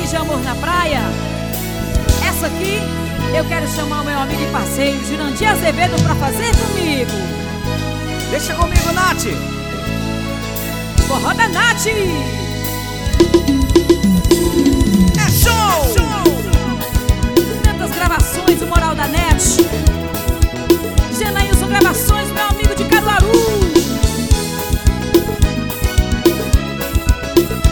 de amor na praia. Essa aqui eu quero chamar o meu amigo e parceiro Jurandir Azevedo pra fazer comigo. Deixa comigo, Nath. Forró da Nath. É show! Tantas gravações, o Moral da Net. Genailson Gravações, meu amigo de Caruaru.